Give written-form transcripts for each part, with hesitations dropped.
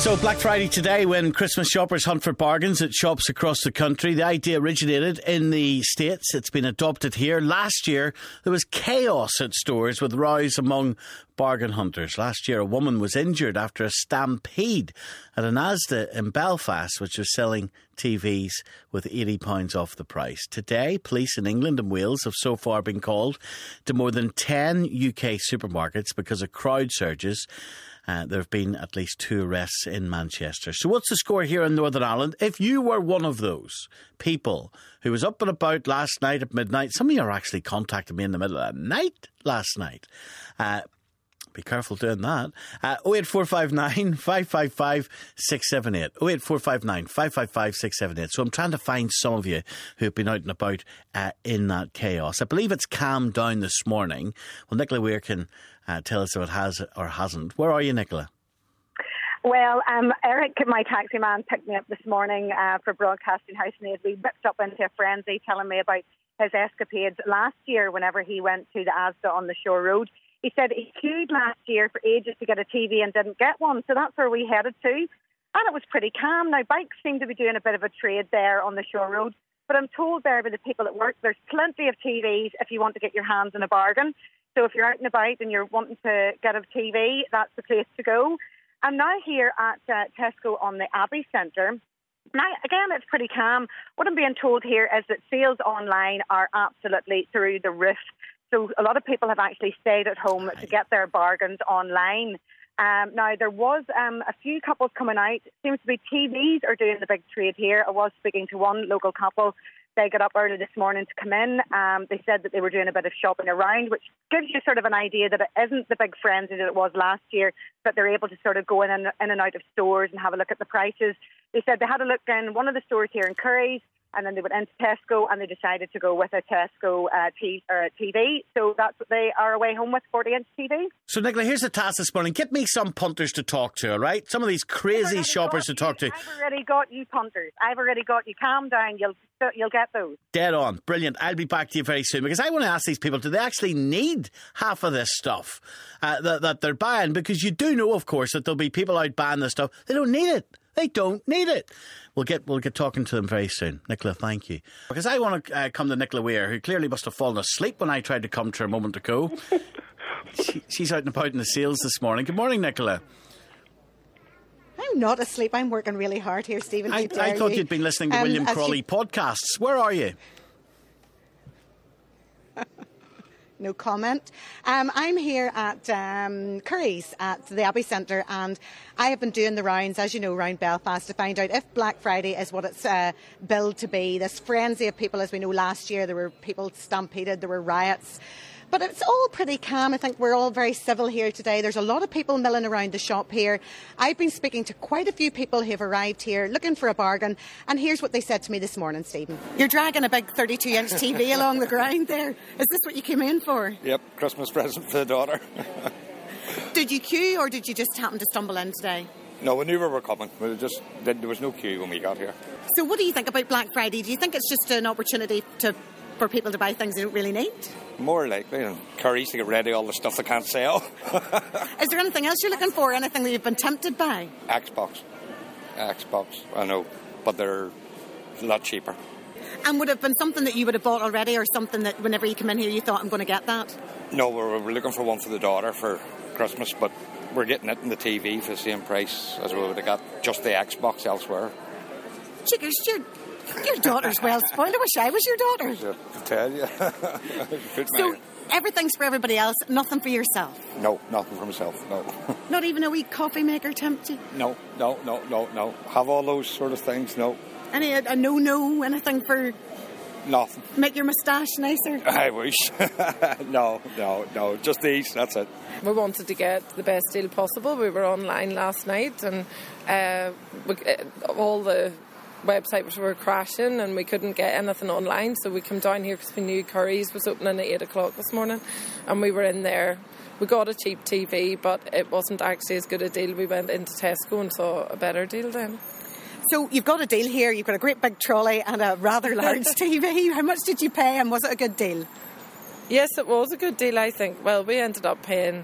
So Black Friday today, when Christmas shoppers hunt for bargains at shops across the country. The idea originated in the States. It's been adopted here. Last year, there was chaos at stores with rows among bargain hunters. Last year, a woman was injured after a stampede at an Asda in Belfast, which was selling TVs with £80 off the price. Today, police in England and Wales have so far been called to more than 10 UK supermarkets because of crowd surges. There have been at least 2 arrests in Manchester. So what's the score here in Northern Ireland? If you were one of those people who was up and about last night at midnight, some of you are actually contacting me in the middle of the night last night. Be careful doing that. 08459 555 678. 08459 555 678. So I'm trying to find some of you who've been out and about in that chaos. I believe it's calmed down this morning. Well, Nicola Weir can tell us if it has or hasn't. Where are you, Nicola? Well, Eric, my taxi man, picked me up this morning for Broadcasting House, and we whipped up into a frenzy telling me about his escapades last year whenever he went to the Asda on the Shore Road. He said he queued last year for ages to get a TV and didn't get one, so that's where we headed to. And it was pretty calm. Now, bikes seem to be doing a bit of a trade there on the Shore Road, but I'm told there by the people at work there's plenty of TVs if you want to get your hands on a bargain. So if you're out and about and you're wanting to get a TV, that's the place to go. I'm now here at Tesco on the Abbey Centre. Now, again, it's pretty calm. What I'm being told here is that sales online are absolutely through the roof. So a lot of people have actually stayed at home to get their bargains online. Now, there was a few couples coming out. It seems to be TVs are doing the big trade here. I was speaking to one local couple. They got up early this morning to come in. They said that they were doing a bit of shopping around, which gives you sort of an idea that it isn't the big frenzy that it was last year, but they're able to sort of go in and out of stores and have a look at the prices. They said they had a look in one of the stores here in Curry's, and then they went into Tesco and they decided to go with a Tesco TV. So that's what they are away home with, 40-inch TV. So, Nicola, here's the task this morning. Get me some punters to talk to, all right? Some of these crazy shoppers to talk to. I've already got you punters. I've already got you. Calm down. You'll get those. Dead on. Brilliant. I'll be back to you very soon because I want to ask these people, do they actually need half of this stuff that they're buying? Because you do know, of course, that there'll be people out buying this stuff. They don't need it. They don't need it. We'll get talking to them very soon. Nicola, thank you. Because I want to come to Nicola Weir, who clearly must have fallen asleep when I tried to come to her a moment ago. She's out and about in the sales this morning. Good morning, Nicola. I'm not asleep. I'm working really hard here, Stephen. I thought you'd been listening to William Crawley podcasts. Where are you? No comment. I'm here at Curry's at the Abbey Centre, and I have been doing the rounds, as you know, around Belfast to find out if Black Friday is what it's billed to be. This frenzy of people, as we know, last year there were people stampeded, there were riots. But it's all pretty calm. I think we're all very civil here today. There's a lot of people milling around the shop here. I've been speaking to quite a few people who have arrived here looking for a bargain. And here's what they said to me this morning, Stephen. You're dragging a big 32-inch TV along the ground there. Is this what you came in for? Yep, Christmas present for the daughter. Did you queue or did you just happen to stumble in today? No, we knew we were coming. There was no queue when we got here. So what do you think about Black Friday? Do you think it's just an opportunity for people to buy things they don't really need? More likely, Curry's to get ready all the stuff they can't sell. Is there anything else you're looking for? Anything that you've been tempted by? Xbox, I know, but they're a lot cheaper. And would it have been something that you would have bought already, or something that whenever you come in here you thought, I'm going to get that? No, we're looking for one for the daughter for Christmas, but we're getting it in the TV for the same price as we would have got just the Xbox elsewhere. Chickers, your daughter's well spoiled. I wish I was your daughter. I tell you. So everything's for everybody else, nothing for yourself? No, nothing for myself, no. Not even a wee coffee maker tempt you? No. Have all those sort of things, no. A no, anything for... Nothing. Make your moustache nicer? I wish. No, just these, that's it. We wanted to get the best deal possible. We were online last night and all the websites were crashing and we couldn't get anything online, so we came down here because we knew Curry's was opening at 8 o'clock this morning, and we were in there. We got a cheap TV, but it wasn't actually as good a deal. We went into Tesco and saw a better deal then. So you've got a deal here, you've got a great big trolley and a rather large TV. How much did you pay and was it a good deal? Yes, it was a good deal, I think. Well, we ended up paying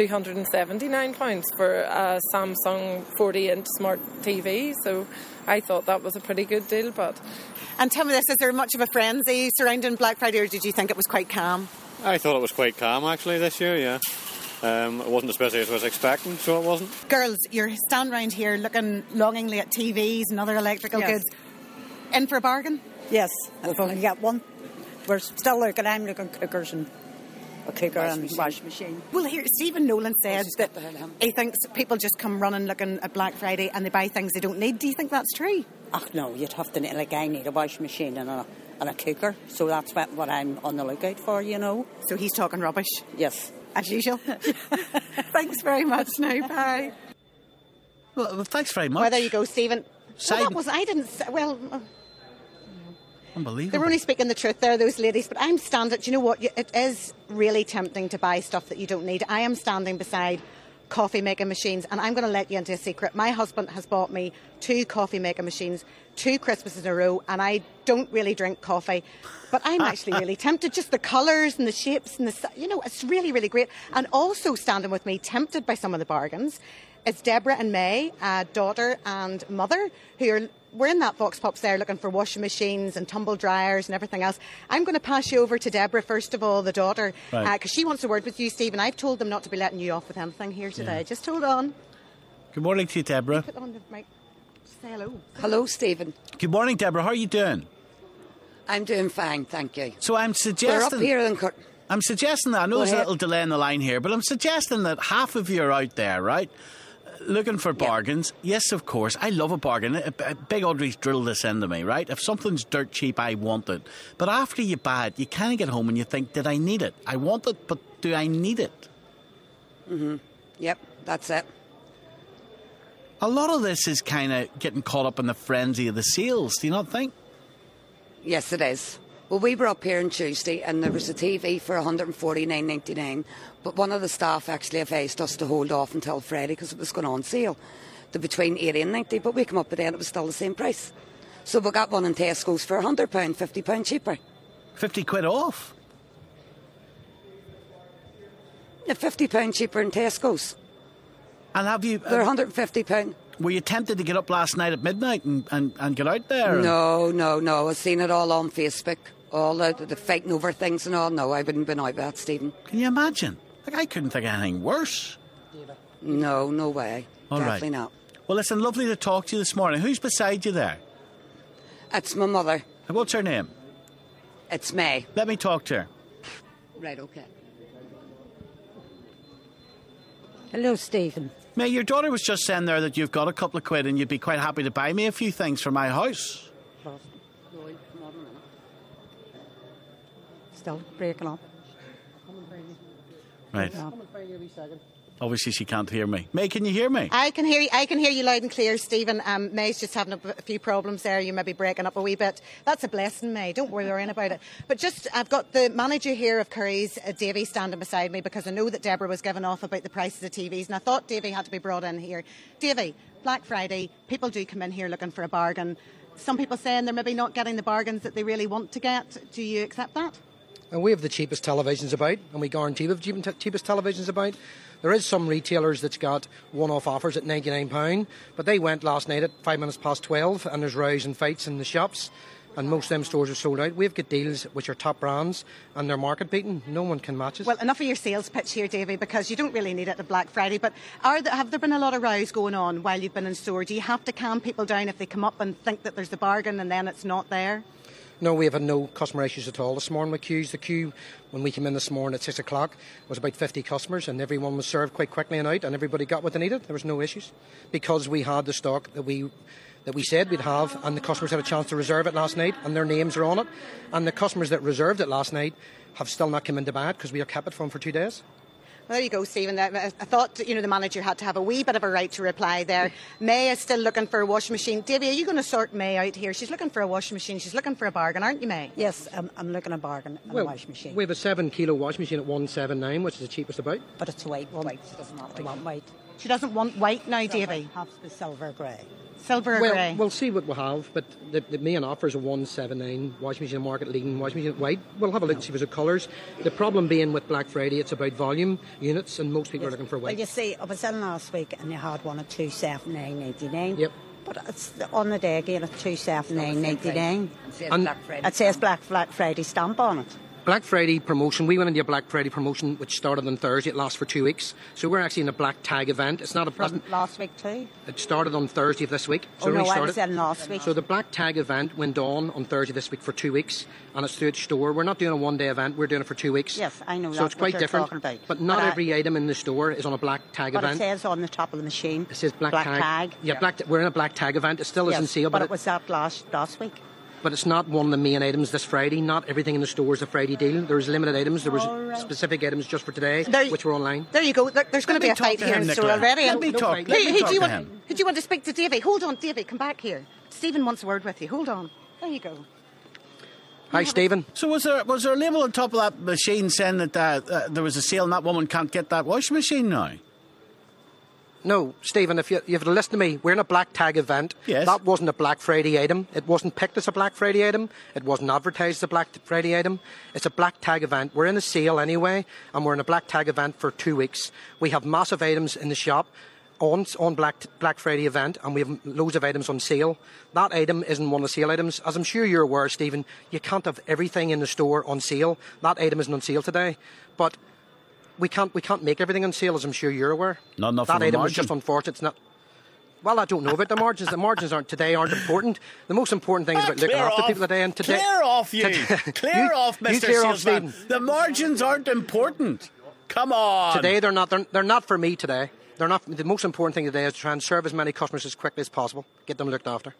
£279 for a Samsung 40-inch smart TV, so I thought that was a pretty good deal. But And tell me this, is there much of a frenzy surrounding Black Friday, or did you think it was quite calm? I thought it was quite calm, actually, this year, yeah. It wasn't as busy as I was expecting, so it wasn't. Girls, you're standing around here looking longingly at TVs and other electrical goods. In for a bargain? Yes, I've only got one. We're still looking, I'm looking cookers and a cooker and wash machine. Well, here, Stephen Nolan says that he thinks people just come running looking at Black Friday and they buy things they don't need. Do you think that's true? Ach no, you'd have to, like I need a wash machine and a cooker, so that's what I'm on the lookout for, you know. So he's talking rubbish? Yes. As usual. Thanks very much now, bye. Well, thanks very much. Well, there you go, Stephen. Well, that was, I didn't say, well... Unbelievable. They were only speaking the truth there, those ladies, but I'm standing, do you know what, it is really tempting to buy stuff that you don't need. I am standing beside coffee making machines, and I'm going to let you into a secret. My husband has bought me 2 coffee making machines 2 Christmases in a row, and I don't really drink coffee, but I'm actually really tempted. Just the colours and the shapes and it's really, really great. And also standing with me, tempted by some of the bargains, is Deborah and May, daughter and mother, we're in that Vox Pops there looking for washing machines and tumble dryers and everything else. I'm going to pass you over to Deborah, first of all, the daughter, because she wants a word with you, Stephen. I've told them not to be letting you off with anything here today. Just hold on. Good morning to you, Deborah. Put on the mic. Say hello. Hello, Stephen. Good morning, Deborah. How are you doing? I'm doing fine, thank you. So I'm suggesting... We're up here in... I'm suggesting that, I know there's a little delay in the line here, but I'm suggesting that half of you are out there, right, looking for bargains. Yes, of course. I love a bargain. Big Audrey's drilled this into me, right? If something's dirt cheap, I want it. But after you buy it, you kind of get home and you think, did I need it? I want it, but do I need it? Mm-hmm. Yep, that's it. A lot of this is kind of getting caught up in the frenzy of the sales, do you not think? Yes, it is. Well, we were up here on Tuesday and there was a TV for $149.99, but one of the staff actually advised us to hold off until Friday because it was going on sale. They're between $80 and $90, but we come up with it and it was still the same price. So we got one in Tesco's for £100, £50 cheaper. 50 quid off? Yeah, £50 cheaper in Tesco's. And have you... They're £150. Were you tempted to get up last night at midnight and get out there? No. I've seen it all on Facebook. All the fighting over things and all. No, I wouldn't have been out with that, Stephen. Can you imagine? Like, I couldn't think of anything worse. No way. All Definitely right. not. Well, listen, lovely to talk to you this morning. Who's beside you there? It's my mother. What's her name? It's May. Let me talk to her. Right, okay. Hello, Stephen. May, your daughter was just saying there that you've got a couple of quid and you'd be quite happy to buy me a few things for my house. Still breaking up. Right. Obviously she can't hear me. May, can you hear me? I can hear you loud and clear, Stephen. May's just having a few problems there. You may be breaking up a wee bit. That's a blessing, May. Don't worry about it. But I've got the manager here of Curry's, Davy, standing beside me because I know that Deborah was giving off about the prices of TVs, and I thought Davy had to be brought in here. Davy, Black Friday, people do come in here looking for a bargain. Some people saying they're maybe not getting the bargains that they really want to get. Do you accept that? And we have the cheapest televisions about, and we guarantee we have the cheapest televisions about. There is some retailers that's got one-off offers at £99, but they went last night at 12:05, and there's rows and fights in the shops, and most of them stores are sold out. We've got deals which are top brands, and they're market-beating. No one can match us. Well, enough of your sales pitch here, Davy, because you don't really need it at Black Friday, but have there been a lot of rows going on while you've been in store? Do you have to calm people down if they come up and think that there's a bargain and then it's not there? No, we have had no customer issues at all this morning with queues. The queue, when we came in this morning at 6 o'clock, was about 50 customers, and everyone was served quite quickly and out, and everybody got what they needed. There was no issues because we had the stock that we said we'd have, and the customers had a chance to reserve it last night, and their names are on it. And the customers that reserved it last night have still not come in to buy it because we have kept it for them for 2 days. Well, there you go, Stephen. I thought, the manager had to have a wee bit of a right to reply there. May is still looking for a washing machine. Davy, are you going to sort May out here? She's looking for a washing machine. She's looking for a bargain, aren't you, May? Yes, I'm looking at a bargain on a washing machine. We have a 7 kilo washing machine at $179, which is the cheapest about. But it's white. Well, white. Doesn't matter. I want white. She doesn't want white now, Davy. Have the silver grey. Silver or grey? We'll see what we have, but the main offer is a 179 washing machine market leading washing machine white. We'll have a look and see if there's colours. The problem being with Black Friday, it's about volume, units, and most people are looking for white. Well, you see, I was in last week and you had one at 279.99. Yep. But it's on the day again at 279.99. And It says Black Friday stamp on it. Black Friday promotion, we went into a Black Friday promotion which started on Thursday. It lasts for 2 weeks. So we're actually in a Black Tag event. It's not a... Wasn't last week too? It started on Thursday of this week. So Oh, no, we I started. was in last week. So the Black Tag event went on Thursday this week for 2 weeks, and it's through its store. We're not doing a one-day event, we're doing it for 2 weeks. Yes, I know So that's it's quite what you're different. talking about. But not But every item in the store is on a Black Tag But event. it says on the top of the machine. It says Black Tag. Yeah, we're in a Black Tag event. It still is on sale, but it was that last week. but it's not one of the main items this Friday. Not everything in the store is a Friday deal. There's limited items. There was specific items just for today, which were online. There you go. There's going to be a fight here in the store already. Let me talk Who do you to him. want to speak to, Davy? Hold on, Davy. Come back here. Stephen wants a word with you. Hold on. There you go. Hi, Stephen. So was there a label on top of that machine saying that there was a sale and that woman can't get that washing machine now? No, Stephen, if you have to listen to me, we're in a Black Tag event. Yes. That wasn't a Black Friday item. It wasn't picked as a Black Friday item. It wasn't advertised as a Black Friday item. It's a Black Tag event. We're in a sale anyway, and we're in a Black Tag event for 2 weeks. We have massive items in the shop on Black Friday event, and we have loads of items on sale. That item isn't one of the sale items. As I'm sure you're aware, Stephen, you can't have everything in the store on sale. That item isn't on sale today. But we can't make everything on sale, as I'm sure you're aware. Not enough that of a item is margin. just unfortunate. It's not. Well, I don't know about the margins. The margins aren't important. The most important thing is about looking after people today. And today, Clear off, you. Clear off, Mr. clear off, Salesman. Stephen. The margins aren't important. Come on. Today they're not. They're not for me today. They're not. The most important thing today is to try and serve as many customers as quickly as possible. Get them looked after.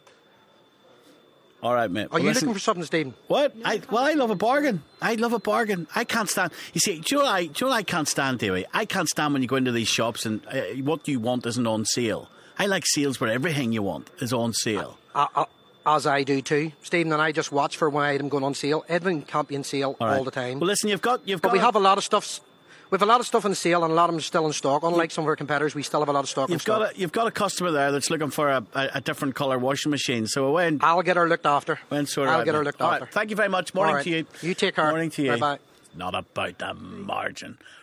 All right, mate. Are you looking for something, Stephen? What? I love a bargain. I love a bargain. I can't stand... You see, do you know what I can't stand, Davey? I can't stand when you go into these shops and what you want isn't on sale. I like sales where everything you want is on sale. As I do too, Stephen, and I just watch for one item going on sale. Everything can't be on sale all the time. Well, listen, you've got. But we have a lot of stuff. We have a lot of stuff on sale, and a lot of them are still in stock. Unlike some of our competitors, we still have a lot of stock in stock. You've got a customer there that's looking for a different colour washing machine. So I'll get her looked after. I'll get her looked after. Right, thank you very much. Morning to you. You take care. Morning to you. Bye-bye. Not about the margin.